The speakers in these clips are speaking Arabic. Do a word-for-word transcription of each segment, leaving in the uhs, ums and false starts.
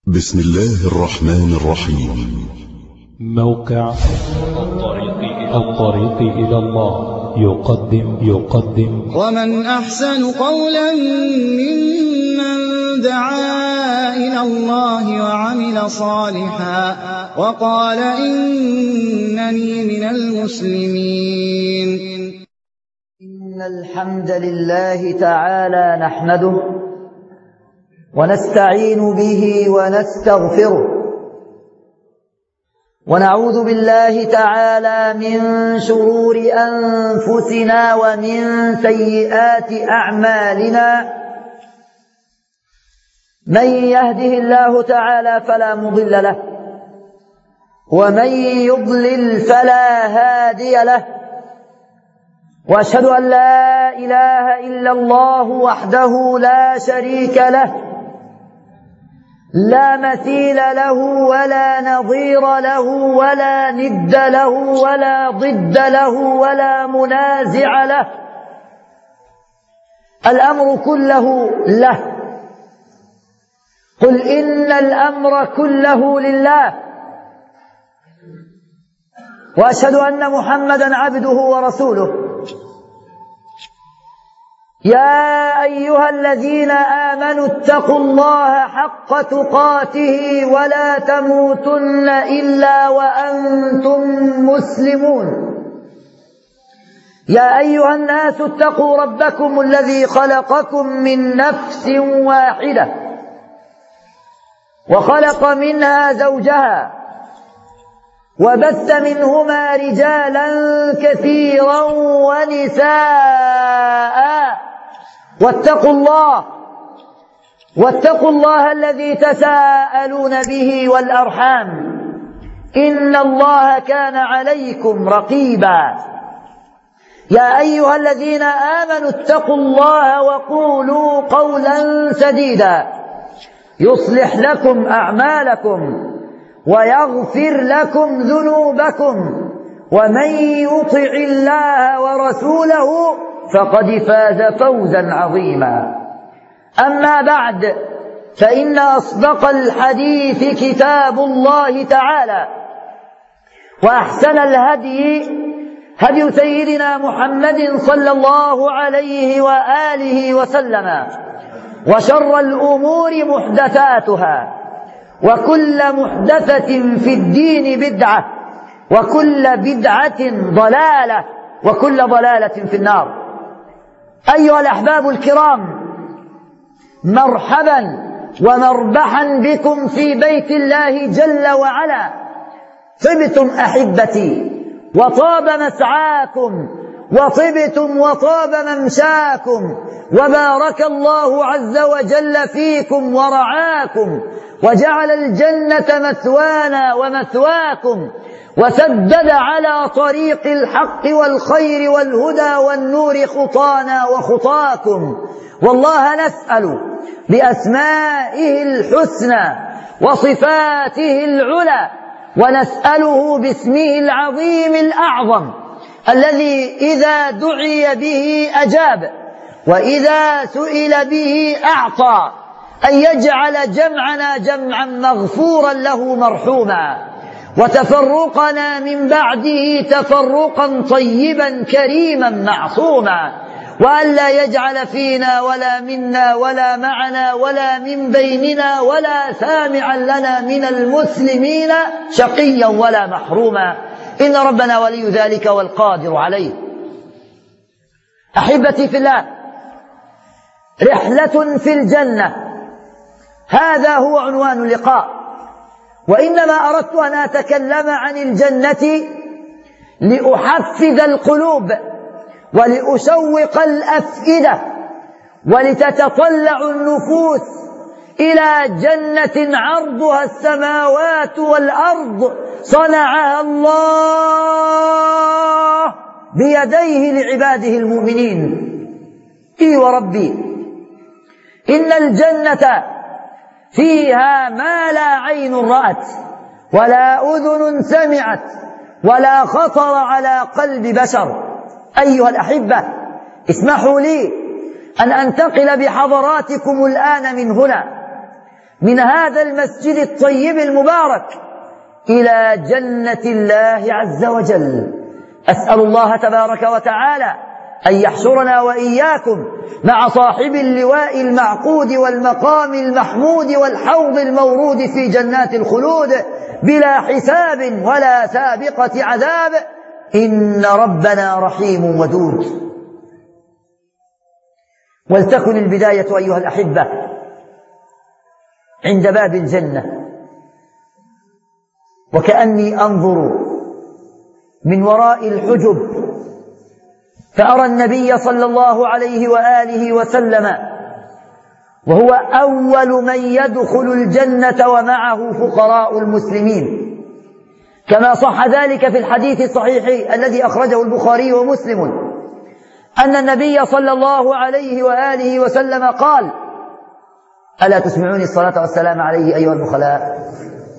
بسم الله الرحمن الرحيم. موقع الطريق إلى الله يقدم يقدم ومن أحسن قولا ممن دعا إلى الله وعمل صالحا وقال إنني من المسلمين. إن الحمد لله تعالى نحمده ونستعين به ونستغفره ونعوذ بالله تعالى من شرور أنفسنا ومن سيئات أعمالنا. من يهده الله تعالى فلا مضل له ومن يضلل فلا هادي له، وأشهد أن لا إله إلا الله وحده لا شريك له لا مثيل له ولا نظير له ولا ند له ولا ضد له ولا منازع له. الأمر كله له. قل إن الأمر كله لله، وأشهد أن محمدا عبده ورسوله. يا أيها الذين آمنوا اتقوا الله حق تقاته ولا تموتن إلا وأنتم مسلمون. يا أيها الناس اتقوا ربكم الذي خلقكم من نفس واحدة وخلق منها زوجها وبث منهما رجالا كثيرا ونساء، واتقوا الله واتقوا الله الذي تساءلون به والأرحام إن الله كان عليكم رقيبا. يا أيها الذين آمنوا اتقوا الله وقولوا قولا سديدا يصلح لكم أعمالكم ويغفر لكم ذنوبكم، ومن يطع الله ورسوله فقد فاز فوزا عظيما. أما بعد، فإن أصدق الحديث كتاب الله تعالى، وأحسن الهدي هدي سيدنا محمد صلى الله عليه وآله وسلم، وشر الأمور محدثاتها، وكل محدثة في الدين بدعة، وكل بدعة ضلالة، وكل ضلالة في النار. أيها الأحباب الكرام، مرحبا ومربحا بكم في بيت الله جل وعلا. طبتم أحبتي وطاب مسعاكم، وطبتم وطاب ممشاكم، وبارك الله عز وجل فيكم ورعاكم، وجعل الجنة مثوانا ومثواكم، وسدد على طريق الحق والخير والهدى والنور خطانا وخطاكم. والله نسأل بأسمائه الحسنى وصفاته العلى، ونسأله باسمه العظيم الأعظم الذي إذا دعي به أجاب، وإذا سئل به أعطى، أن يجعل جمعنا جمعا مغفورا له مرحوما، وتفرقنا من بعده تفرقا طيبا كريما معصوما، وأن لا يجعل فينا ولا منا ولا معنا ولا من بيننا ولا سامعا لنا من المسلمين شقيا ولا محروما، إن ربنا ولي ذلك والقادر عليه. أحبتي في الله، رحلة في الجنة، هذا هو عنوان اللقاء. وإنما أردت أن أتكلم عن الجنة لأحفز القلوب ولأشوق الأفئدة، ولتتطلع النفوس إلى جنة عرضها السماوات والأرض صنعها الله بيديه لعباده المؤمنين. إي وربي، إن الجنة فيها ما لا عين رأت ولا أذن سمعت ولا خطر على قلب بشر. أيها الأحبة، اسمحوا لي أن أنتقل بحضراتكم الآن من هنا من هذا المسجد الطيب المبارك إلى جنة الله عز وجل. أسأل الله تبارك وتعالى أن يحشرنا وإياكم مع صاحب اللواء المعقود والمقام المحمود والحوض المورود في جنات الخلود بلا حساب ولا سابقة عذاب، إن ربنا رحيم ودود. ولتكن البداية أيها الأحبة عند باب الجنة، وكأني أنظر من وراء الحجب فأرى النبي صلى الله عليه وآله وسلم وهو أول من يدخل الجنة ومعه فقراء المسلمين، كما صح ذلك في الحديث الصحيح الذي أخرجه البخاري ومسلم أن النبي صلى الله عليه وآله وسلم قال: ألا تسمعوني الصلاة والسلام عليه أيها البخلاء؟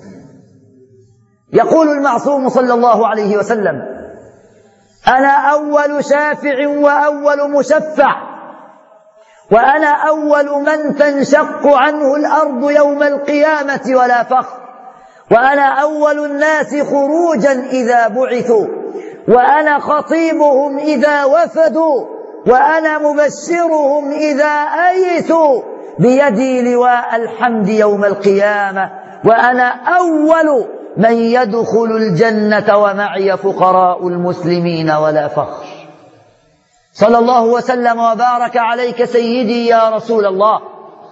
يقول المعصوم صلى الله عليه وسلم: أنا أول شافع وأول مشفع، وأنا أول من تنشق عنه الأرض يوم القيامة ولا فخر، وأنا أول الناس خروجا إذا بعثوا، وأنا خطيبهم إذا وفدوا، وأنا مبشرهم إذا أيسوا، بيدي لواء الحمد يوم القيامة، وأنا أول من يدخل الجنة ومعي فقراء المسلمين ولا فخر. صلى الله وسلم وبارك عليك سيدي يا رسول الله،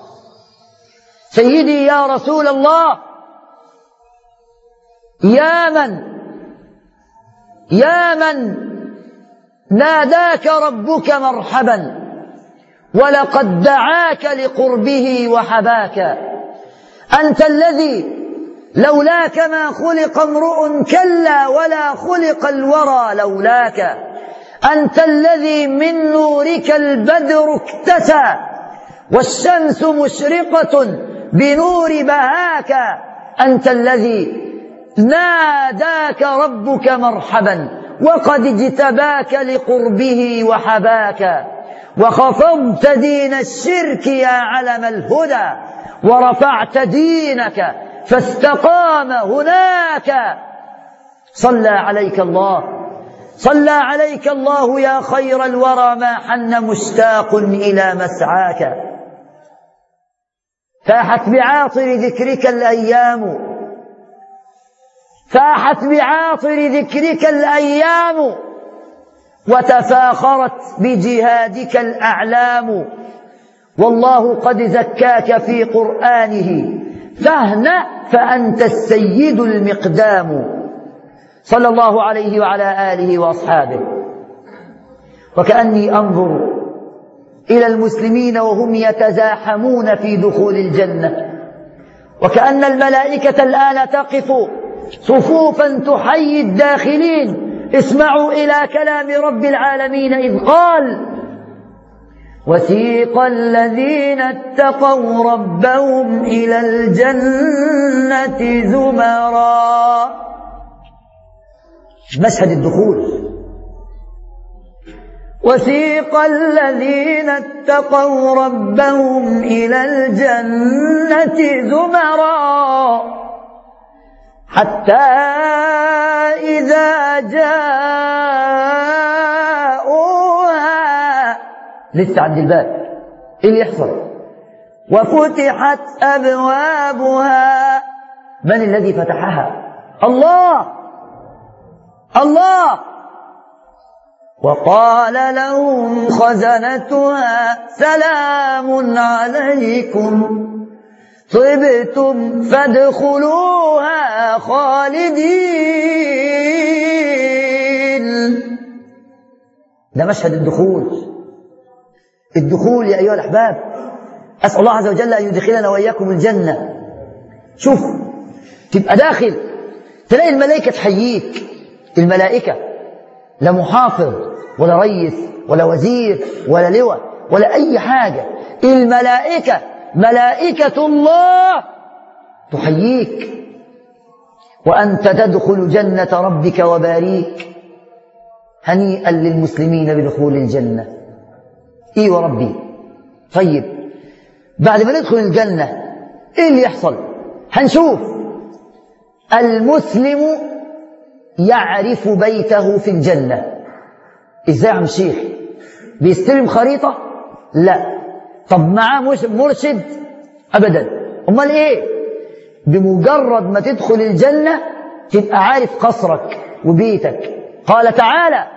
سيدي يا رسول الله، يا من يا من ناداك ربك مرحبا ولقد دعاك لقربه وحباك. أنت الذي لولاك ما خلق امرؤ كلا ولا خلق الورى لولاك. أنت الذي من نورك البدر اكتسى والشمس مشرقة بنور بهاك. أنت الذي ناداك ربك مرحبا وقد اجتباك لقربه وحباك، وخفضت دين الشرك يا علم الهدى، ورفعت دينك فاستقام هناك. صلى عليك الله، صلى عليك الله يا خير الورى، ما حن مشتاق إلى مسعاك. فاحت بعاطر ذكرك الأيام، فاحت بعاطر ذكرك الأيام، وتفاخرت بجهادك الأعلام، والله قد زكاك في قرآنه، فاهنأ فأنت السيد المقدام. صلى الله عليه وعلى آله وأصحابه. وكأني أنظر إلى المسلمين وهم يتزاحمون في دخول الجنة، وكأن الملائكة الآن تقف صفوفا تحيي الداخلين. اسمعوا إلى كلام رب العالمين إذ قال: وسيق الذين اتقوا ربهم إلى الجنة زمرا. مشهد الدخول. وسيق الذين اتقوا ربهم إلى الجنة زمرا حتى إذا جاءوها، لسه عند الباب، إيه اللي يحصل؟ وفتحت أبوابها. من الذي فتحها؟ الله الله. وقال لهم خزنتها سلام عليكم طبتم فادخلوها خالدين. ده مشهد الدخول. الدخول يا أيها الأحباب، أسأل الله عز وجل أن يدخلنا وإياكم الجنة. شوف، تبقى داخل تلاقي الملائكة تحييك. الملائكة لا محافظ ولا رئيس ولا وزير ولا لواء ولا أي حاجة، الملائكة ملائكة الله تحييك، وأنت تدخل جنة ربك وباريك. هنيئا للمسلمين بدخول الجنة. إيه وربي. طيب، بعد ما ندخل الجنة إيه اللي يحصل؟ هنشوف. المسلم يعرف بيته في الجنة. إزاي عم شيخ؟ بيستلم خريطة؟ لا. طب معاه مش مرشد؟ أبدا. أمال إيه؟ بمجرد ما تدخل الجنة تبقى عارف قصرك وبيتك. قال تعالى: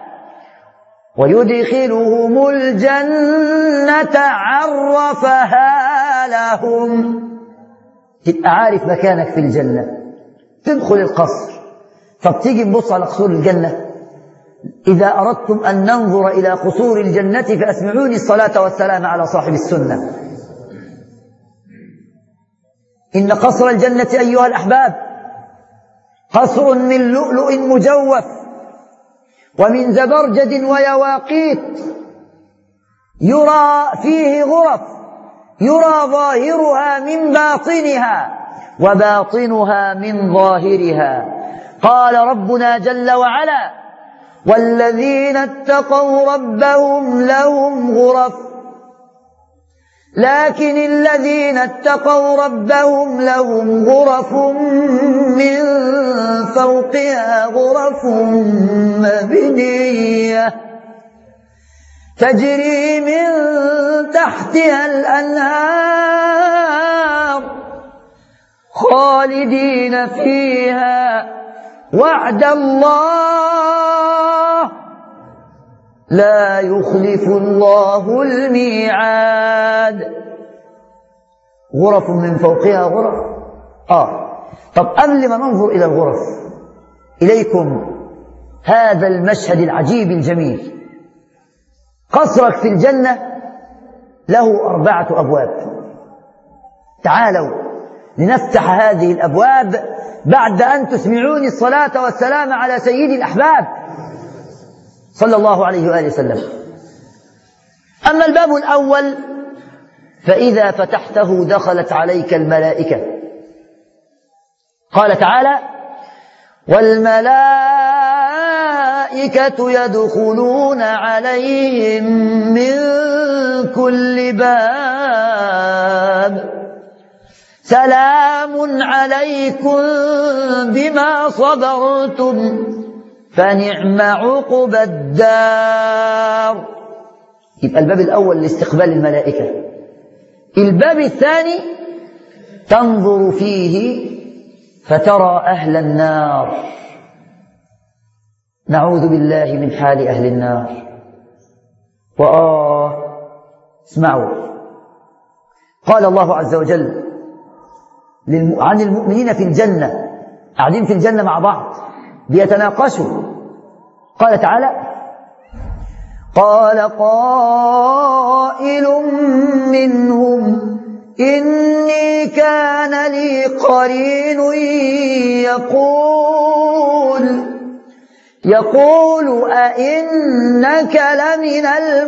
ويدخلهم الجنة عرفها لهم. تبقى عارف مكانك في الجنة. تدخل القصر. طب تيجي نبص على قصور الجنة. إذا أردتم أن ننظر إلى قصور الجنة فأسمعوني الصلاة والسلام على صاحب السنة. إن قصر الجنة أيها الأحباب قصر من لؤلؤ مجوف ومن زبرجد ويواقيت، يرى فيه غرف، يرى ظاهرها من باطنها وباطنها من ظاهرها. قال ربنا جل وعلا: والذين اتقوا ربهم لهم غرف، لكن الذين اتقوا ربهم لهم غرف من فوقها غرف مبنية تجري من تحتها الأنهار خالدين فيها وعد الله لا يخلف الله الميعاد. غرف من فوقها غرف. آه طب قبل ما ننظر إلى الغرف إليكم هذا المشهد العجيب الجميل. قصرك في الجنة له أربعة أبواب. تعالوا لنفتح هذه الأبواب بعد أن تسمعوني الصلاة والسلام على سيد الأحباب صلى الله عليه وآله وسلم. أما الباب الأول فإذا فتحته دخلت عليك الملائكة. قال تعالى: والملائكة يدخلون عليهم من كل باب سلام عليكم بما صبرتم فنعم عقبى الدار. يبقى الباب الأول لاستقبال الملائكة. الباب الثاني تنظر فيه فترى أهل النار. نعوذ بالله من حال أهل النار. وآه اسمعوا، قال الله عز وجل عن المؤمنين في الجنة، قاعدين في الجنة مع بعض بيتناقشوا. قال تعالى: قال قائل منهم إني كان لي قرين يقول يقول أئنك لمن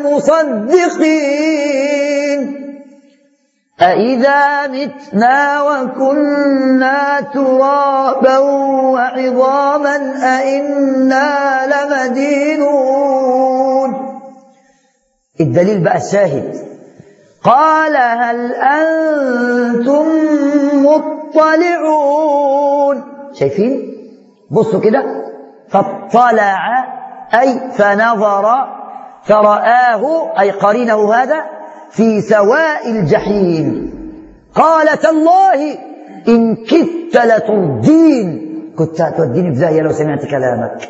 المصدقين أإذا متنا وكنا ترابا وعظاما أئنا لمدينون. الدليل بقى الشاهد. قال هل أنتم مطلعون؟ شايفين؟ بصوا كده. فاطلع أي فنظر فرآه أي قرينه هذا في سواء الجحيم. قال تالله إن كدت لتردين، كنت هتوديني بزايا لو سمعت كلامك.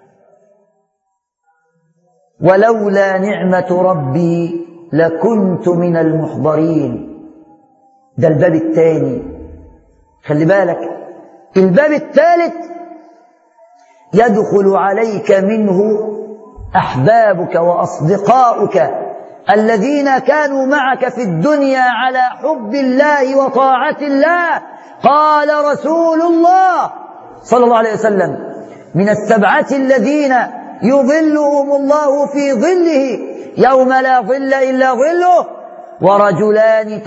ولولا نعمة ربي لكنت من المحضرين. ده الباب الثاني. خلي بالك الباب الثالث يدخل عليك منه أحبابك وأصدقاؤك الذين كانوا معك في الدنيا على حب الله وطاعة الله. قال رسول الله صلى الله عليه وسلم: من السبعة الذين يظلهم الله في ظله يوم لا ظل إلا ظله ورجلان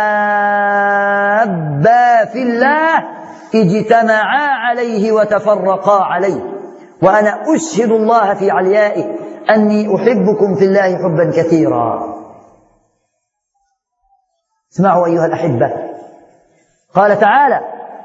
تحابا في الله اجتمعا عليه وتفرقا عليه وأنا أشهد الله في عليائه أني أحبكم في الله حبا كثيرا. اسمعوا أيها الأحبة، قال تعالى: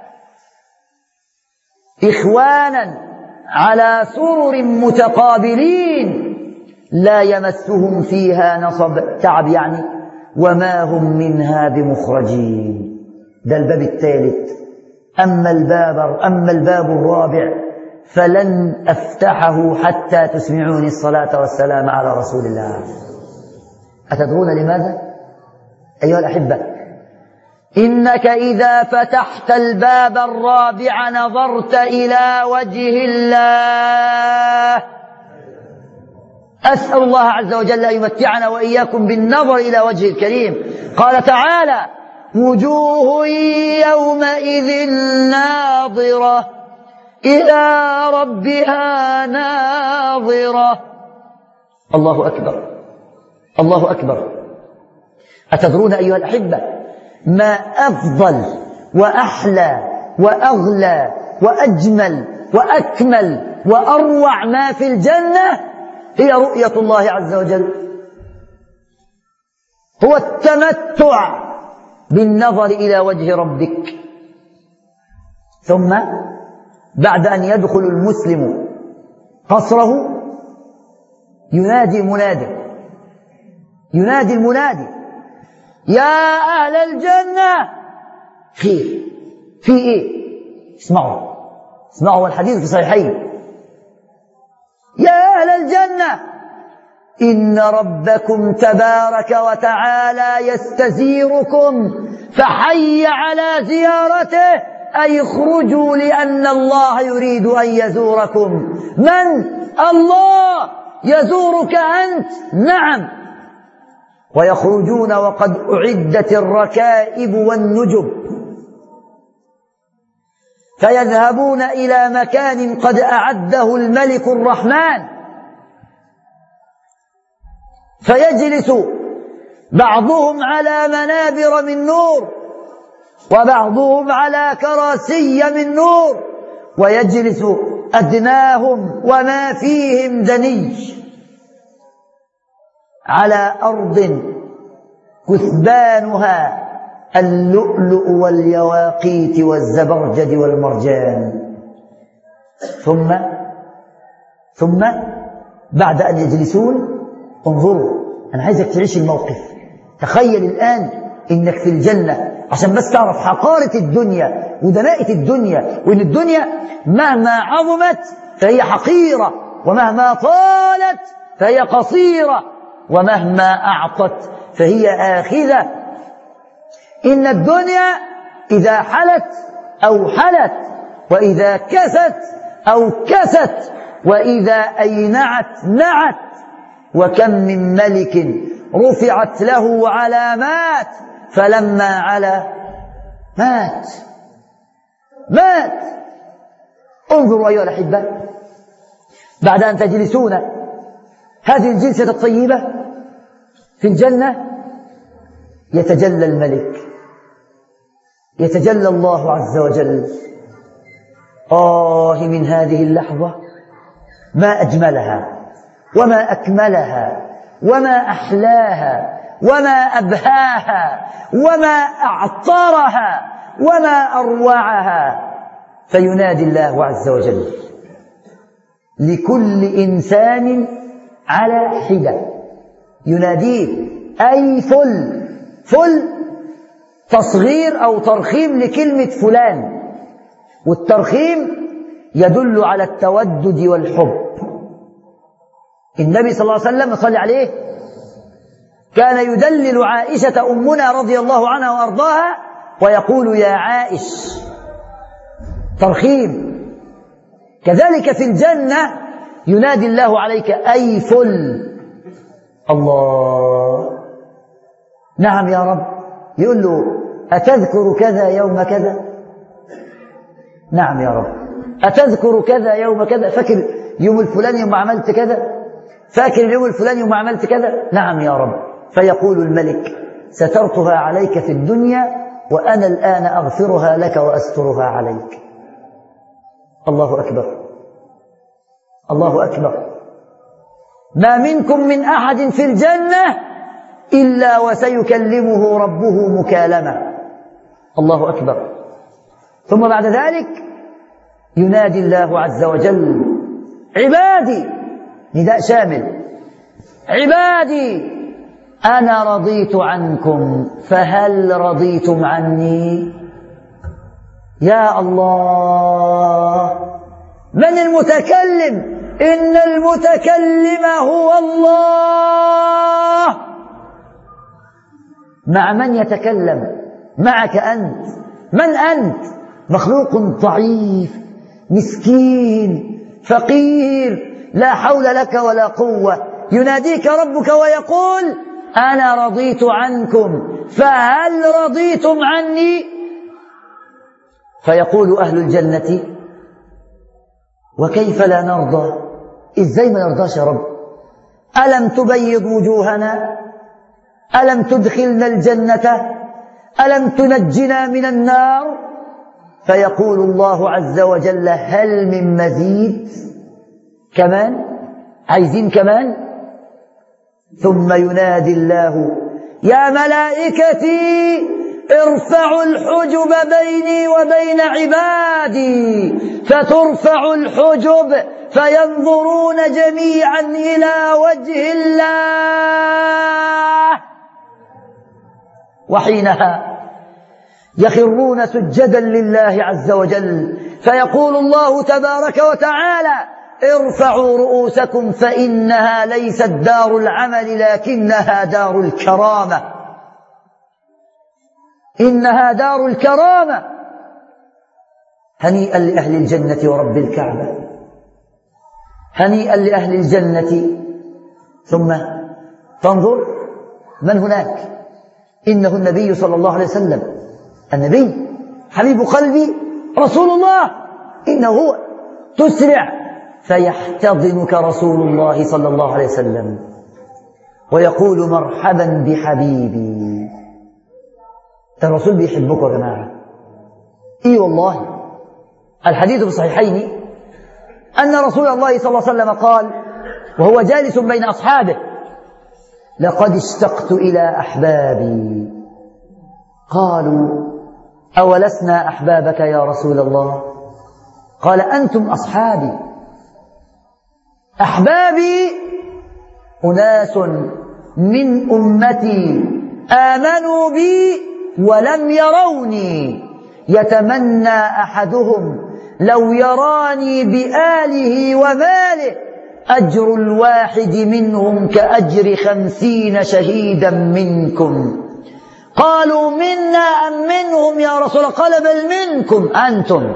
إخوانا على سرر متقابلين لا يمسهم فيها نصب، تعب يعني، وما هم منها بمخرجين. ده الباب الثالث. أما الباب, أما الباب الرابع فلن أفتحه حتى تسمعوني الصلاة والسلام على رسول الله. أتدرون لماذا؟ أيها الأحبة، إنك إذا فتحت الباب الرابع نظرت إلى وجه الله. أسأل الله عز وجل أن يمتعنا وإياكم بالنظر إلى وجهه الكريم. قال تعالى: وجوه يومئذ ناظرة إلى ربها ناظرة. الله أكبر، الله أكبر. أتدرون أيها الأحبة ما أفضل وأحلى وأغلى وأجمل وأكمل وأروع ما في الجنة؟ هي رؤية الله عز وجل، هو التمتع بالنظر إلى وجه ربك. ثم بعد أن يدخل المسلم قصره ينادي منادي، ينادي المنادي: يا أهل الجنة. خير، في إيه؟ اسمعوا، اسمعوا، الحديث في صحيحين: يا أهل الجنة إن ربكم تبارك وتعالى يستزيركم فحي على زيارته، أي اخرجوا لأن الله يريد أن يزوركم. من؟ الله يزورك أنت، نعم. ويخرجون وقد أعدت الركائب والنجب، فيذهبون إلى مكان قد أعده الملك الرحمن، فيجلس بعضهم على منابر من نور وبعضهم على كراسي من نور، ويجلس أدناهم وما فيهم دني على أرض كثبانها اللؤلؤ واليواقيت والزبرجد والمرجان. ثم ثم بعد أن يجلسون، انظروا، أنا عايزك تعيش الموقف. تخيل الآن إنك في الجنة، عشان بس تعرف حقارة الدنيا ودناءة الدنيا، وإن الدنيا مهما عظمت فهي حقيرة، ومهما طالت فهي قصيرة، ومهما أعطت فهي آخذة. إن الدنيا إذا حلت أو حلت، وإذا كست أو كست، وإذا أينعت نعت. وكم من ملك رفعت له علامات فلما علا مات مات. انظروا أيها الأحبة، بعد أن تجلسون هذه الجلسة الطيبة في الجنة يتجلى الملك، يتجلى الله عز وجل. آه من هذه اللحظة، ما أجملها وما أكملها وما أحلاها وما أبهاها وما أعطرها وما أروعها. فينادي الله عز وجل لكل إنسان على حدة، يناديه أي فل. فل تصغير أو ترخيم لكلمة فلان، والترخيم يدل على التودد والحب. النبي صلى الله عليه وسلم صلى عليه كان يدلل عائشة أمنا رضي الله عنها وأرضاها ويقول: يا عائش، ترخيم. كذلك في الجنة ينادي الله عليك أي فل. الله، نعم يا رب. يقول له: أتذكر كذا يوم كذا؟ نعم يا رب. أتذكر كذا يوم كذا؟ فاكر يوم الفلاني يوم عملت كذا؟ فاكر اليوم الفلاني يوم عملت كذا؟ نعم يا رب. فيقول الملك: سترتها عليك في الدنيا وأنا الآن أغفرها لك وأسترها عليك. الله أكبر، الله أكبر. ما منكم من أحد في الجنة إلا وسيكلمه ربه مكالمة. الله أكبر. ثم بعد ذلك ينادي الله عز وجل: عبادي، نداء شامل، عبادي أنا رضيت عنكم فهل رضيتم عني؟ يا الله، من المتكلم؟ إن المتكلم هو الله. مع من يتكلم؟ معك أنت. من أنت؟ مخلوق ضعيف مسكين فقير لا حول لك ولا قوة. يناديك ربك ويقول: أنا رضيت عنكم فهل رضيتم عني؟ فيقول أهل الجنة: وكيف لا نرضى؟ إزاي ما نرضاش يا رب؟ ألم تبيض وجوهنا؟ ألم تدخلنا الجنة؟ ألم تنجنا من النار؟ فيقول الله عز وجل: هل من مزيد؟ كمان؟ عايزين كمان؟ ثم ينادي الله: يا ملائكتي ارفعوا الحجب بيني وبين عبادي. فترفع الحجب فينظرون جميعا إلى وجه الله، وحينها يخرون سجدا لله عز وجل. فيقول الله تبارك وتعالى: ارفعوا رؤوسكم فإنها ليست دار العمل لكنها دار الكرامة. إنها دار الكرامة. هنيئا لأهل الجنة ورب الكعبة، هنيئا لأهل الجنة. ثم تنظر من هناك، إنه النبي صلى الله عليه وسلم، النبي حبيب قلبي رسول الله، إنه هو. تسرع فيحتضنك رسول الله صلى الله عليه وسلم ويقول: مرحبا بحبيبي. الرسول بيحبك يا جماعة. إي والله. الحديث في الصحيحين أن رسول الله صلى الله عليه وسلم قال وهو جالس بين أصحابه: لقد اشتقت إلى أحبابي. قالوا: أولسنا أحبابك يا رسول الله؟ قال: أنتم أصحابي. أحبابي أناس من أمتي آمنوا بي ولم يروني، يتمنى أحدهم لو يراني بآله وماله، أجر الواحد منهم كأجر خمسين شهيدا منكم. قالوا: منا أم منهم يا رسول الله؟ قال: بل منكم أنتم.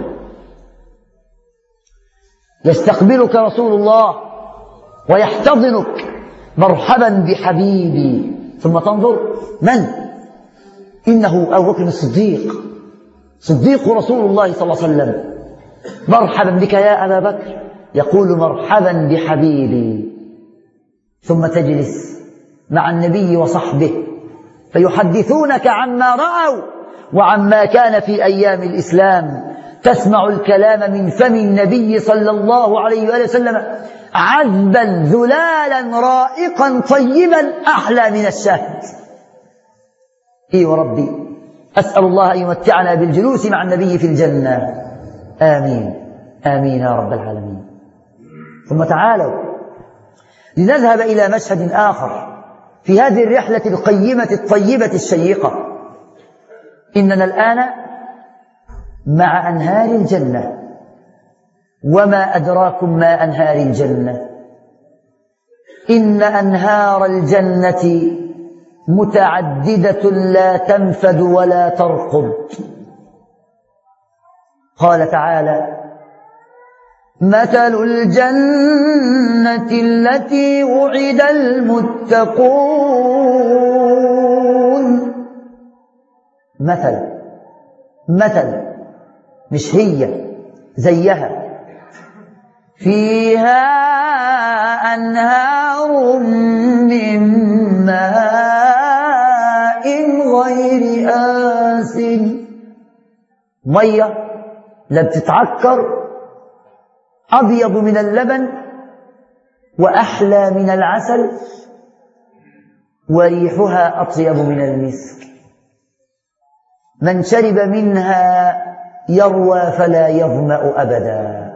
يستقبلك رسول الله ويحتضنك: مرحبا بحبيبي. ثم تنظر من؟ إنه أبو بكر الصديق، صديق رسول الله صلى الله عليه وسلم. مرحبا بك يا أبا بكر. يقول: مرحبا بحبيبي. ثم تجلس مع النبي وصحبه فيحدثونك عما رأوا وعما كان في أيام الإسلام. تسمع الكلام من فم النبي صلى الله عليه وآله وسلم عذبا ذلالا رائقا طيبا أحلى من الشهد. إي وربي، أسأل الله أن يمتعنا بالجلوس مع النبي في الجنة. آمين آمين يا رب العالمين. ثم تعالوا لنذهب إلى مشهد آخر في هذه الرحلة القيمة الطيبة الشيقة. إننا الآن مع أنهار الجنة. وما أدراكم ما أنهار الجنة؟ إن أنهار الجنة متعددة لا تنفد ولا ترقب. قال تعالى: مثل الجنة التي وعد المتقون. مثل مثل مش هي زيها. فيها أنهار من ماء غير آسن. مية لا بتتعكر، أبيض من اللبن وأحلى من العسل وريحها أطيب من المسك. من شرب منها يروى فلا يظمأ أبدا.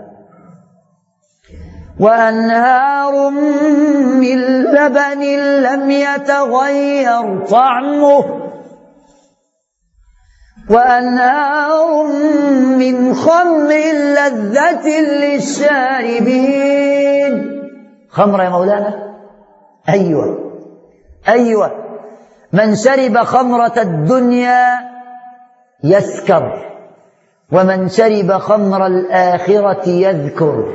وأنهار من لبن لم يتغير طعمه وأنهار من خمر لذة للشاربين. خمر يا مولانا؟ أيوة أيوة، من شرب خمرة الدنيا يسكر، ومن شرب خمر الآخرة يذكر.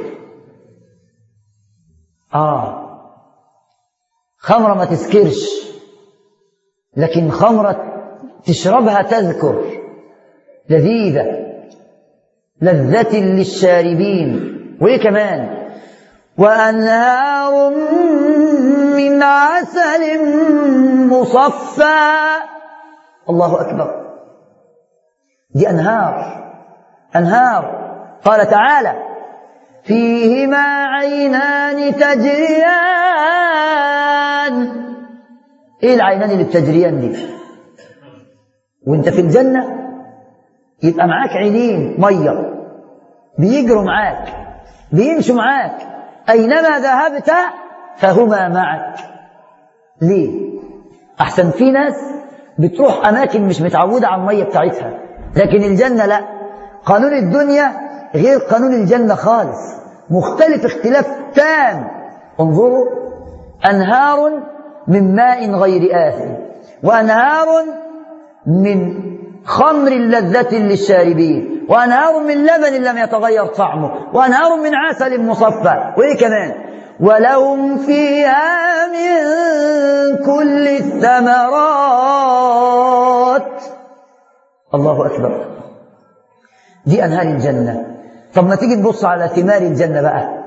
آه خمرة ما تسكرش، لكن خمرة تشربها تذكر، لذيذة لذة للشاربين. وإيه كمان؟ وأنهار من عسل مصفى. الله أكبر، دي أنهار أنهار. قال تعالى فيهما عينان تجريان. إيه العينان اللي بتجريان دي؟ وانت في الجنة يبقى معاك عينين مية بيجروا معاك بيمشوا معاك، أينما ذهبت فهما معك. ليه؟ أحسن في ناس بتروح أماكن مش متعودة على المية بتاعتها، لكن الجنة لا، قانون الدنيا غير قانون الجنة خالص، مختلف اختلاف تام. انظروا، أنهار من ماء غير آثم، وأنهار من خمر لذة للشاربين، وأنهار من لبن لم يتغير طعمه، وأنهار من عسل مصفى. وإيه كمان؟ ولهم فيها من كل الثمرات. الله أكبر، دي أنهار الجنة. طب ما تيجي نبص على ثمار الجنة بقى.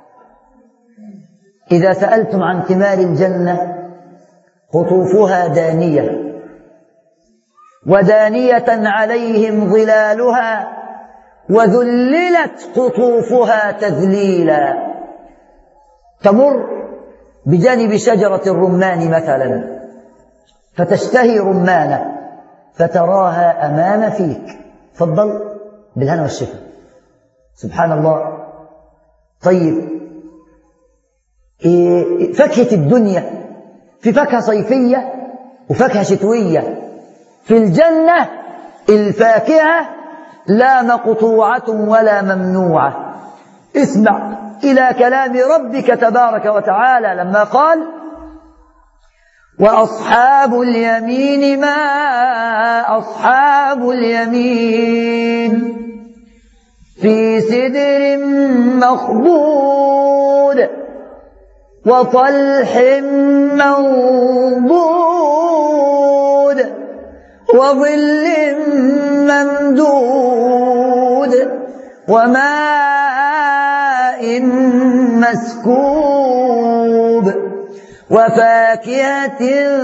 إذا سألتم عن ثمار الجنة قطوفها دانية، ودانية عليهم ظلالها، وذللت قطوفها تذليلا. تمر بجانب شجرة الرمان مثلا فتشتهي رمانة فتراها أمام فيك، تفضل بالهنا والشفا. سبحان الله. طيب إيه فاكهة الدنيا؟ في فاكهة صيفية وفاكهة شتوية. في الجنة الفاكهة لا مقطوعة ولا ممنوعة. اسمع إلى كلام ربك تبارك وتعالى لما قال وأصحاب اليمين ما أصحاب اليمين في سدر مخضود وطلح منضود وظل ممدود وماء مسكوب وفاكهة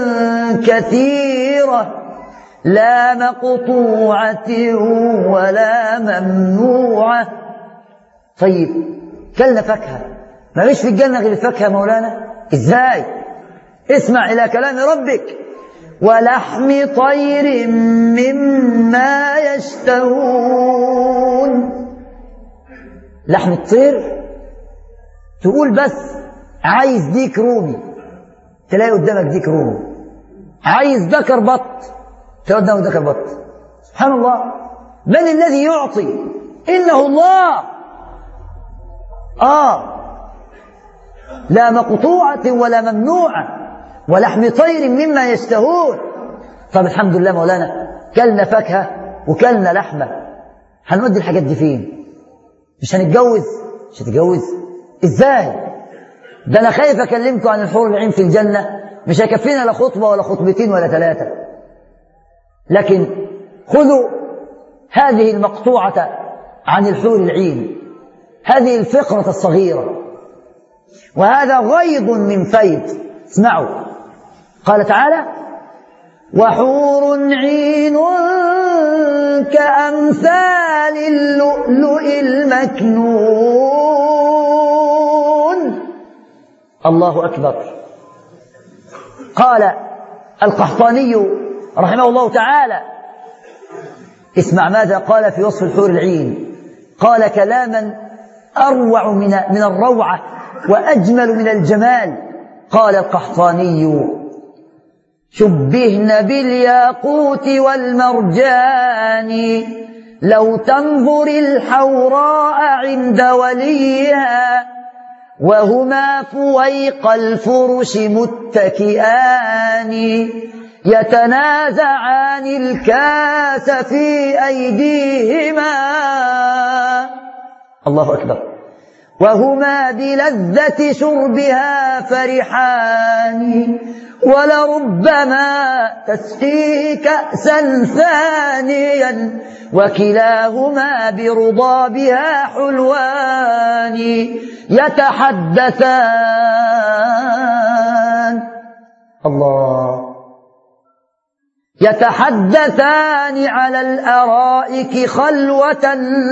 كثيرة لا مقطوعة ولا ممنوعة. طيب كلنا فاكهة، ما فيش في الجنة غير الفاكهة مولانا؟ ازاي؟ اسمع إلى كلام ربك ولحم طير مما يشتهون. لحم الطير تقول بس عايز ديك رومي تلاقي قدامك ديك رومي، عايز ذكر بط تلاقي قدامك ذكر بط. سبحان الله، من الذي يعطي؟ إنه الله. آه لا مقطوعة ولا ممنوعة ولحم طير مما يشتهون. طب الحمد لله مولانا، كلنا فاكهة وكلنا لحمة، هنودي الحاجات دي فين؟ مش هنتجوز؟ مش هتتجوز ازاي؟ ده انا خايف اكلمكم عن الحور العين في الجنة مش هيكفينا لا خطبة ولا خطبتين ولا ثلاثة. لكن خذوا هذه المقطوعة عن الحور العين، هذه الفقرة الصغيرة، وهذا غيض من فيض. اسمعوا، قال تعالى وحور عين كأمثال اللؤلؤ المكنون. الله أكبر. قال القحطاني رحمه الله تعالى اسمع ماذا قال في وصف الحور العين. قال كلاما أروع من من الروعة وأجمل من الجمال. قال القحطاني: شبهن بالياقوت والمرجان، لو تنظر الحوراء عند وليها، وهما فويق الفرش متكئان، يتنازعان الكاس في أيديهما. الله أكبر. وهما بلذة شربها فرحان، ولربما تسقيه كأسا ثانيا، وكلاهما برضابها حلوان، يتحدثان الله يتحدثان على الأرائك خلوة،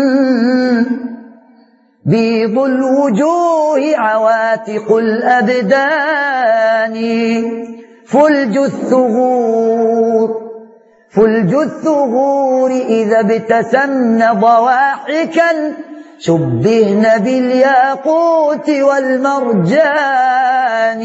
بيض الوجوه عواتق الأبدان، فلج الثغور فلج الثغور إذا ابتسمن ضواحكا، شبهن بالياقوت والمرجان.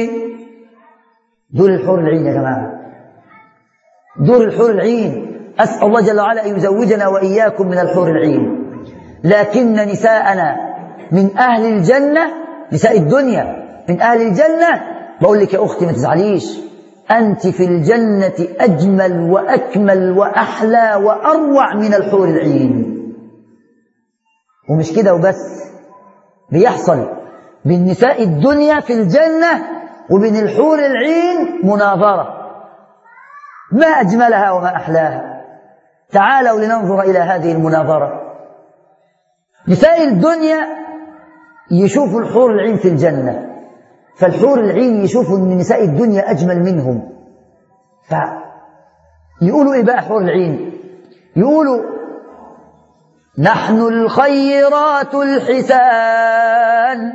دور الحور العين يا جماعة، دور الحور العين. أسأل الله جل وعلا أن يزوجنا وإياكم من الحور العين. لكن نساءنا من أهل الجنة، نساء الدنيا من أهل الجنة. بقول لك يا أختي ما تزعليش، أنت في الجنة أجمل وأكمل وأحلى وأروع من الحور العين. ومش كده وبس، بيحصل بين نساء الدنيا في الجنة وبين الحور العين مناظرة، ما أجملها وما أحلاها. تعالوا لننظر إلى هذه المناظرة. نساء الدنيا يشوفوا الحور العين في الجنة، فالحور العين يشوفوا أن نساء الدنيا أجمل منهم، فيقولوا إيه بقى حور العين؟ يقولوا: نحن الخيرات الحسان،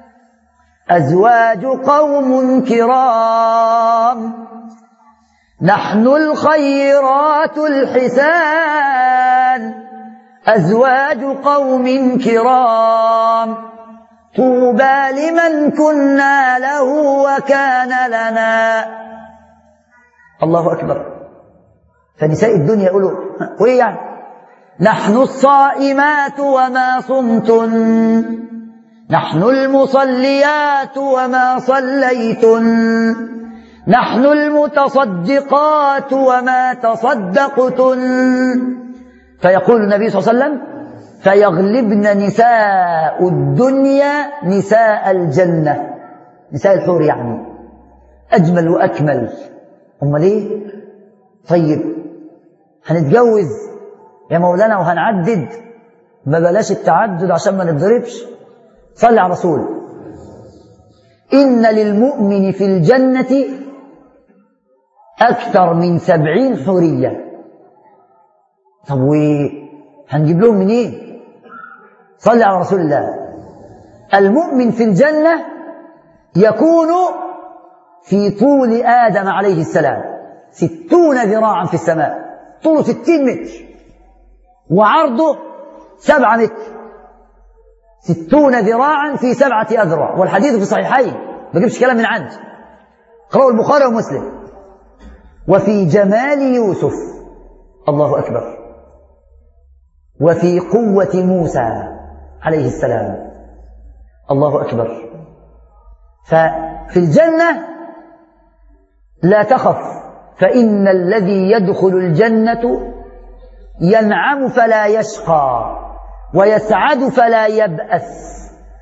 أزواج قوم كرام، نحن الخيرات الحسان، أزواج قوم كرام، طوبى لمن كنا له وكان لنا. الله أكبر. فنساء الدنيا يقولوا وإيه يعني؟ نحن الصائمات وما صمتن، نحن المصليات وما صليتن، نحن المتصدقات وما تصدقتن. فيقول النبي صلى الله عليه وسلم: فيغلبن نساء الدنيا نساء الجنة، نساء الحور يعني أجمل وأكمل. أمال إيه؟ طيب هنتجوز يا مولانا وهنعدد؟ ما بلاش التعدد عشان ما نتضربش. صلي على رسول. إن للمؤمن في الجنة أكثر من سبعين حورية. طب وهنجيب لهم منين؟ إيه؟ صلي على رسول الله. المؤمن في الجنة يكون في طول آدم عليه السلام ستون ذراعا في السماء، طوله ستين متر وعرضه سبعة متر، ستون ذراعا في سبعة أذرع، والحديث في الصحيحين، ما بجيبش كلام من عندي، قرأوا البخاري ومسلم. وفي جمال يوسف، الله أكبر، وفي قوة موسى عليه السلام، الله أكبر. ففي الجنة لا تخف، فإن الذي يدخل الجنة ينعم فلا يشقى، ويسعد فلا يبأس،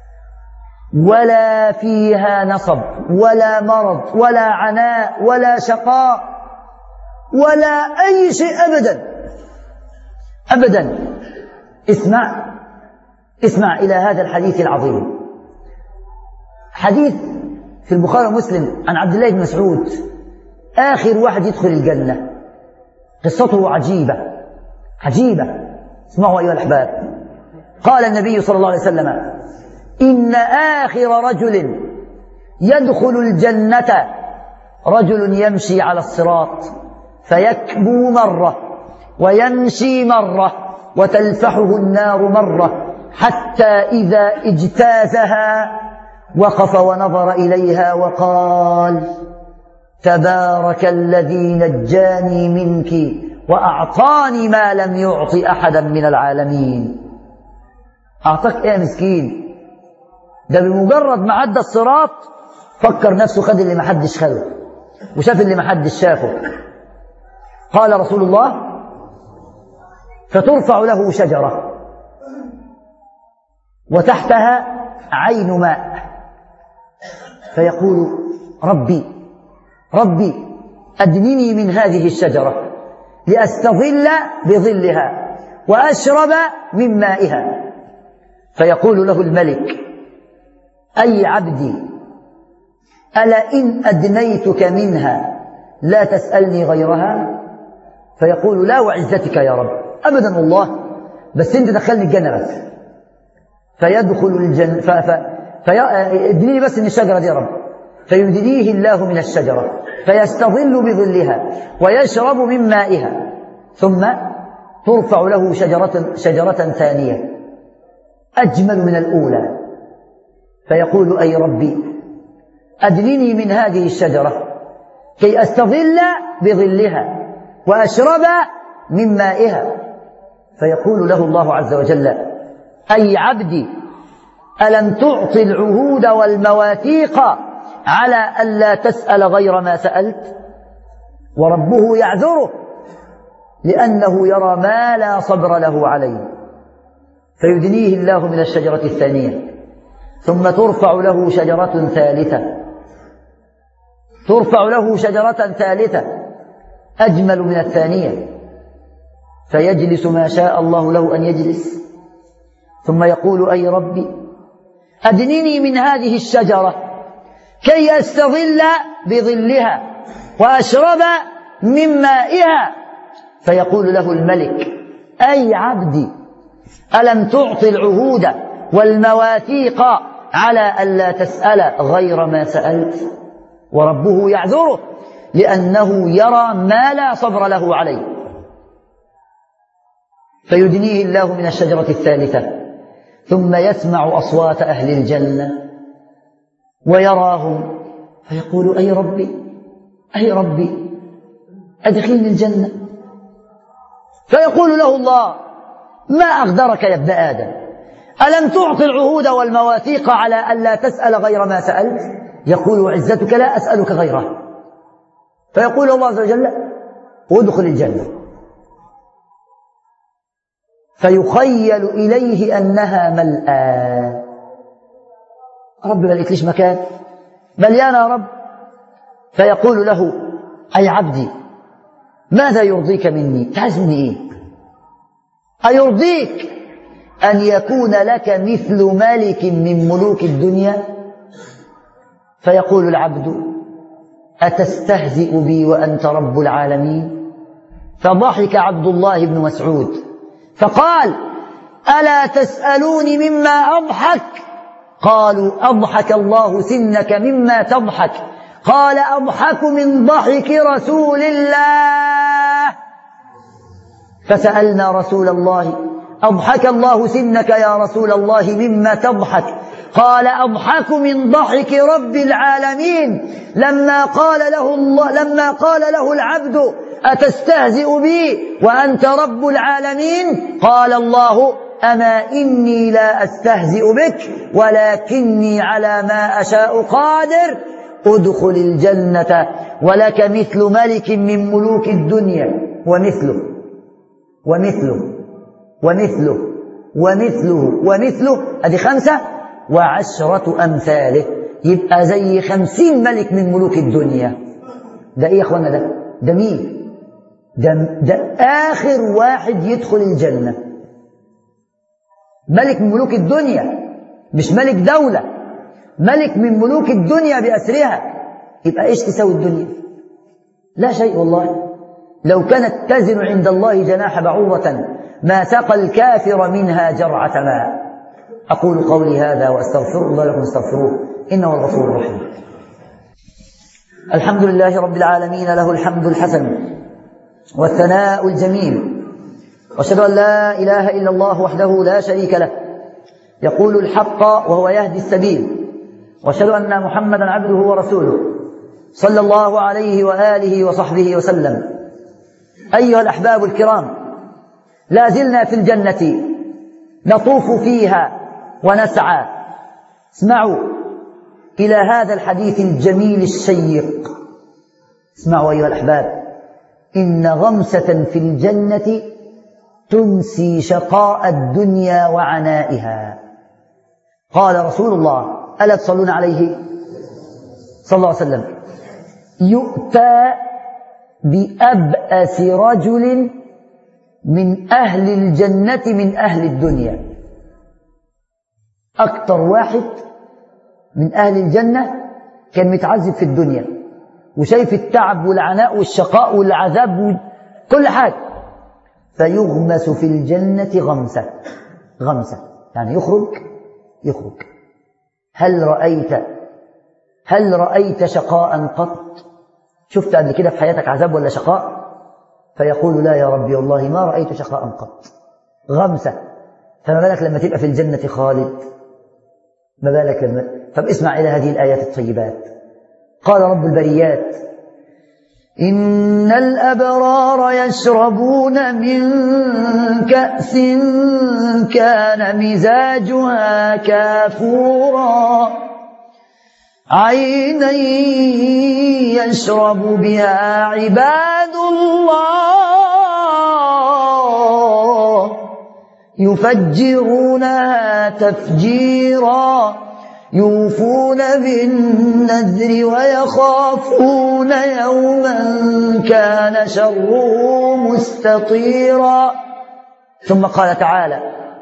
ولا فيها نصب ولا مرض ولا عناء ولا شقاء ولا أي شيء أبدا أبدا. اسمع اسمع إلى هذا الحديث العظيم، حديث في البخاري ومسلم عن عبد الله بن مسعود، آخر واحد يدخل الجنة، قصته عجيبة عجيبة. اسمعوا أيها الأحباب. قال النبي صلى الله عليه وسلم: إن آخر رجل يدخل الجنة رجل يمشي على الصراط فيكبو مرة ويمشي مرة وتلفحه النار مرة، حتى إذا اجتازها وقف ونظر إليها وقال: تبارك الذي نجاني منك وأعطاني ما لم يعط أحدا من العالمين. أعطاك إيه يا مسكين؟ ده بمجرد ما عدى الصراط فكر نفسه خد اللي محدش خده وشاف اللي محدش شافه. قال رسول الله: فترفع له شجرة وتحتها عين ماء، فيقول: ربي ربي أدنني من هذه الشجرة لأستظل بظلها وأشرب من مائها. فيقول له الملك: أي عبدي، ألا إن أدنيتك منها لا تسألني غيرها؟ فيقول: لا وعزتك يا رب، أبدا والله، بس أنت دخلني الجنة بس. فيدخل الجنة ف... ف... في... ادنيني بس من الشجرة دي يا رب. فيدنيه الله من الشجرة فيستظل بظلها ويشرب من مائها، ثم ترفع له شجرة, شجرة ثانية أجمل من الأولى، فيقول: أي ربي أدنني من هذه الشجرة كي أستظل بظلها وأشرب من مائها. فيقول له الله عز وجل: أي عبدي، ألم تعطي العهود والمواثيق على ألا تسأل غير ما سألت؟ وربه يعذره لأنه يرى ما لا صبر له عليه. فيدنيه الله من الشجرة الثانية، ثم ترفع له شجرة ثالثة ترفع له شجرة ثالثة أجمل من الثانية، فيجلس ما شاء الله له أن يجلس، ثم يقول: أي ربي أدنني من هذه الشجرة كي أستظل بظلها وأشرب من مائها. فيقول له الملك: أي عبدي، ألم تعطي العهود والمواثيق على ألا تسأل غير ما سألت؟ وربه يعذره لأنه يرى ما لا صبر له عليه. فيدنيه الله من الشجرة الثالثة، ثم يسمع أصوات أهل الجنة ويراهم، فيقول: أي ربي أي ربي أدخلني الجنة. فيقول له الله: ما أغدرك يا ابن آدم، ألم تعطي العهود والمواثيق على ألا تسأل غير ما سألت؟ يقول: عزتك لا أسألك غيره. فيقول الله عز وجل: ادخل الجنة. فيخيل إليه أنها ملآن. رب ما لقيتليش مكان، مليانة يا رب. فيقول له: أي عبدي، ماذا يرضيك مني؟ تعز مني إيه؟ أيرضيك أن يكون لك مثل ملك من ملوك الدنيا؟ فيقول العبد: أتستهزئ بي وأنت رب العالمين؟ فضحك عبد الله بن مسعود فقال: ألا تسألوني مما أضحك؟ قالوا: أضحك الله سنك مما تضحك. قال: أضحك من ضحك رسول الله. فسألنا رسول الله: أضحك الله سنك يا رسول الله مما تضحك؟ قال: أضحك من ضحك رب العالمين. لما قال له الله لما قال له العبد: أتستهزئ بي وأنت رب العالمين؟ قال الله: أما إني لا أستهزئ بك ولكني على ما أشاء قادر. ادخل الجنة ولك مثل ملك من ملوك الدنيا ومثله ومثله ومثله ومثله ومثله، أدي خمسة، وعشرة أمثاله، يبقى زي خمسين ملك من ملوك الدنيا. ده إيه يا أخوانا؟ ده ده مين؟ ده, ده آخر واحد يدخل الجنة، ملك من ملوك الدنيا، مش ملك دولة، ملك من ملوك الدنيا بأسرها. يبقى إيش تساوي الدنيا؟ لا شيء والله. لو كانت تزن عند الله جناح بعوضة ما سقى الكافر منها جرعة ماء. أقول قولي هذا وأستغفر الله لكم، استغفروه إنه الغفور الرحيم. الحمد لله رب العالمين، له الحمد الحسن والثناء الجميل، وأشهد أن لا إله إلا الله وحده لا شريك له يقول الحق وهو يهدي السبيل، وأشهد أن محمدا عبده ورسوله صلى الله عليه وآله وصحبه وسلم. أيها الأحباب الكرام، لا زلنا في الجنة نطوف فيها ونسعى. اسمعوا إلى هذا الحديث الجميل الشيق. اسمعوا أيها الأحباب، إن غمسة في الجنة تنسي شقاء الدنيا وعنائها. قال رسول الله: ألا تصلون عليه صلى الله عليه وسلم: يؤتى بأبأس رجل من أهل الجنة من أهل الدنيا. أكثر واحد من أهل الجنة كان متعذب في الدنيا وشايف التعب والعناء والشقاء والعذاب وكل حاجة، فيغمس في الجنة غمسة. غمسة يعني يخرج يخرج هل رأيت هل رأيت شقاء قط؟ شفت قبل كده في حياتك عذاب ولا شقاء؟ فيقول: لا يا ربي والله ما رأيت شقاء قط. غمسة. فما بالك لما تبقى في الجنة خالد؟ ما بالك لما طب اسمع إلى هذه الآيات الطيبات. قال رب البريات: إن الأبرار يشربون من كأس كان مزاجها كافورا عينا يشرب بها عباد الله يفجرونها تفجيرا يوفون بالنذر ويخافون يوما كان شره مستطيرا. ثم قال تعالى: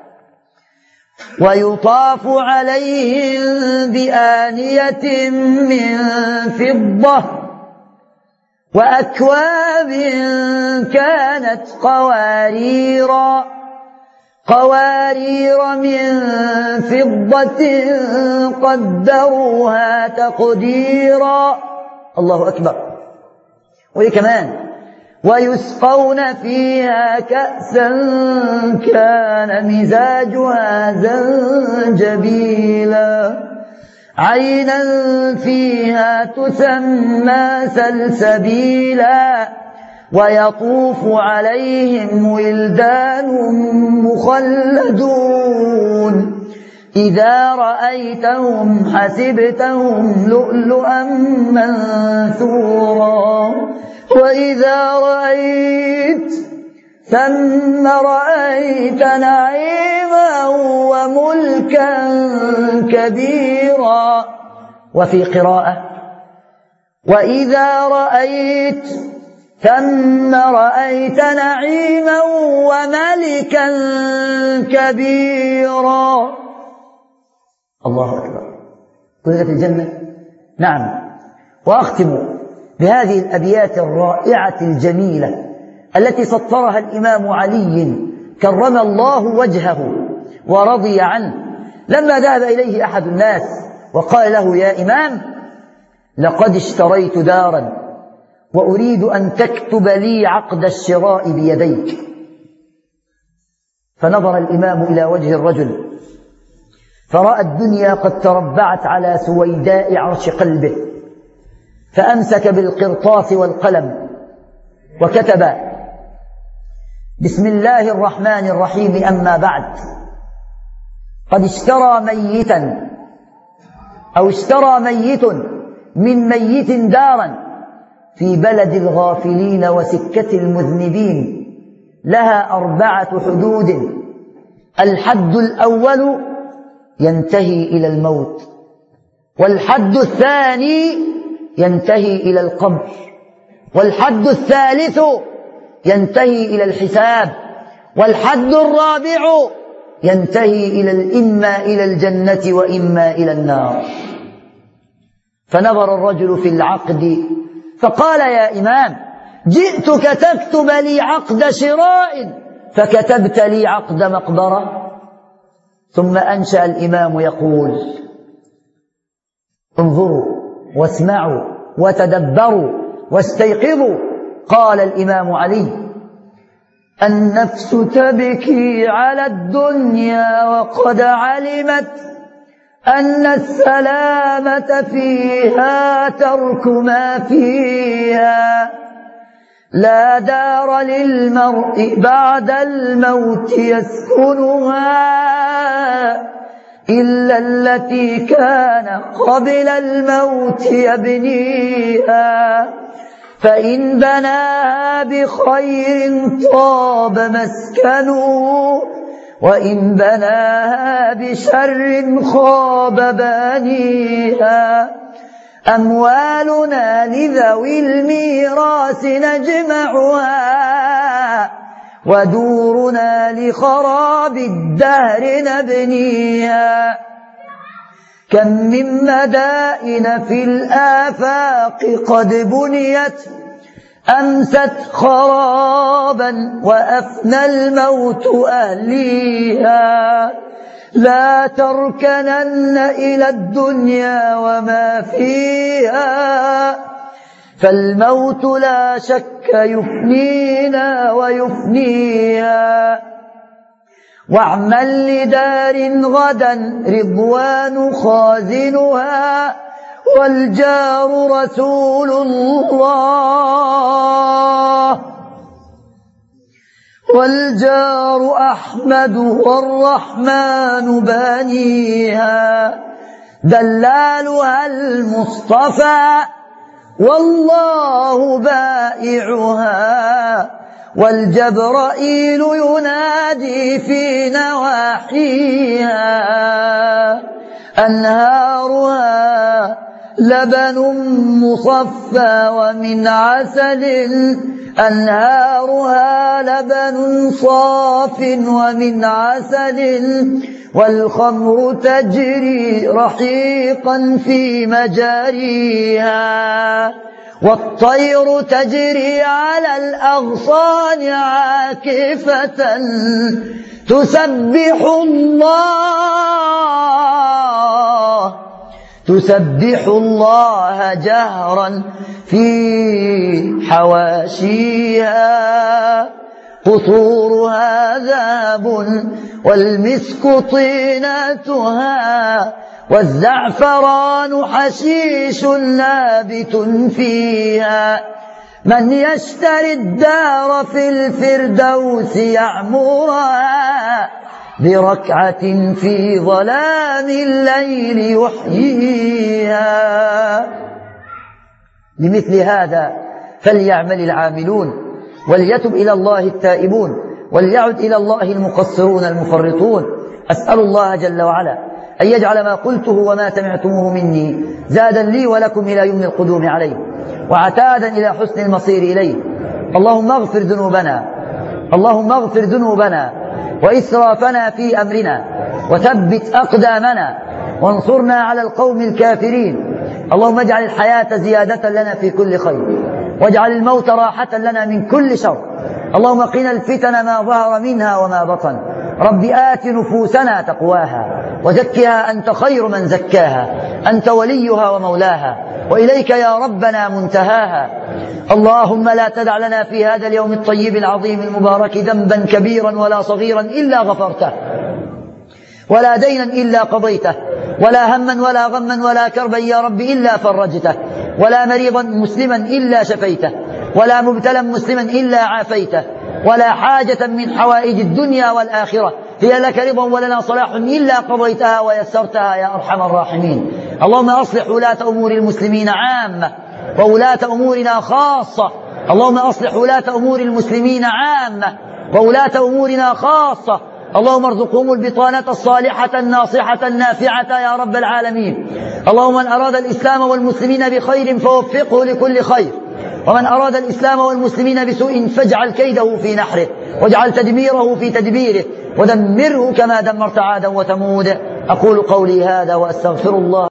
ويطاف عليهم بآنية من فضة وأكواب كانت قواريرا قوارير من فضة قدروها تقديرا. الله أكبر. وإيه كمان؟ ويسقون فيها كأسا كان مزاجها زنجبيلا عينا فيها تسمى سلسبيلا ويطوف عليهم ولدان مخلدون إذا رأيتهم حسبتهم لؤلؤا منثورا وإذا رأيت ثم رأيت نعيما وملكا كبيرا. وفي قراءة: وإذا رأيت ثم رأيت نعيما وملكا كبيرا. الله أكبر. كل في الجنة؟ نعم. وأختم بهذه الأبيات الرائعة الجميلة التي سطرها الإمام علي كرم الله وجهه ورضي عنه لما ذهب إليه أحد الناس وقال له: يا إمام، لقد اشتريت دارا وأريد أن تكتب لي عقد الشراء بيديك. فنظر الإمام إلى وجه الرجل فرأى الدنيا قد تربعت على سويداء عرش قلبه، فأمسك بالقرطاس والقلم وكتب: بسم الله الرحمن الرحيم، أما بعد، قد اشترى ميتا أو اشترى ميت من ميت دارا في بلد الغافلين وسكة المذنبين لها أربعة حدود. الحد الأول ينتهي إلى الموت، والحد الثاني ينتهي إلى القبر، والحد الثالث ينتهي إلى الحساب، والحد الرابع ينتهي إلى إما إلى الجنة وإما إلى النار. فنظر الرجل في العقد فقال: يا إمام، جئتك تكتب لي عقد شراء فكتبت لي عقد مقبرة. ثم أنشأ الإمام يقول: انظروا واسمعوا وتدبروا واستيقظوا. قال الإمام علي: النفس تبكي على الدنيا وقد علمت أن السلامة فيها ترك ما فيها. لا دار للمرء بعد الموت يسكنها إلا التي كان قبل الموت يبنيها. فإن بناها بخير طاب مسكنه وإن بناها بشر خاب بانيها. أموالنا لذوي الميراث نجمعها ودورنا لخراب الدهر نبنيها. كم من مدائن في الآفاق قد بنيت أمست خرابا وأفنى الموت أهليها. لا تركنن إلى الدنيا وما فيها فالموت لا شك يفنينا ويفنيها. واعمل لدار غدا رضوان خازنها والجار رسول الله والجار أحمد والرحمن بانيها. دلالها المصطفى والله بائعها والجبرائيل ينادي في نواحيها. أنهارها لبن مصفى ومن عسل أنهارها لبن صاف ومن عسل والخمر تجري رحيقا في مجاريها والطير تجري على الأغصان عاكفة تسبح الله تسبح الله جهرا في حواشيها. قصورها ذهب والمسك طينتها والزعفران حشيش نابت فيها. من يشتري الدار في الفردوس يعمرها بركعة في ظلام الليل يحييها. لمثل هذا فليعمل العاملون وليتب إلى الله التائبون وليعد إلى الله المقصرون المفرطون. أسأل الله جل وعلا أن يجعل ما قلته وما سمعتموه مني زادا لي ولكم إلى يوم القدوم عليه وعتادا إلى حسن المصير إليه. اللهم اغفر ذنوبنا اللهم اغفر ذنوبنا وإسرافنا في أمرنا وثبت أقدامنا وانصرنا على القوم الكافرين. اللهم اجعل الحياة زيادة لنا في كل خير واجعل الموت راحة لنا من كل شر. اللهم قنا الفتن ما ظهر منها وما بطن. رب آت نفوسنا تقواها وزكها أنت خير من زكاها أنت وليها ومولاها وإليك يا ربنا منتهاها. اللهم لا تدع لنا في هذا اليوم الطيب العظيم المبارك ذنبا كبيرا ولا صغيرا إلا غفرته ولا دينا إلا قضيته ولا هما ولا غما ولا كربا يا رب إلا فرجته ولا مريضا مسلما إلا شفيته ولا مبتلا مسلما إلا عافيته ولا حاجة من حوائج الدنيا والآخرة هي لك رضا ولنا صلاح إلا قضيتها ويسرتها يا أرحم الراحمين. اللهم أصلح ولاة أمور المسلمين عامة وولاة أمورنا خاصة. اللهم أصلح ولاة أمور المسلمين عامة وولاة أمورنا خاصة. اللهم ارزقهم البطانة الصالحة الناصحة النافعة يا رب العالمين. اللهم من أراد الإسلام والمسلمين بخير فوفقه لكل خير ومن أراد الإسلام والمسلمين بسوء فاجعل كيده في نحره واجعل تدميره في تدبيره ودمره كما دمرت عادا وثمود. أقول قولي هذا وأستغفر الله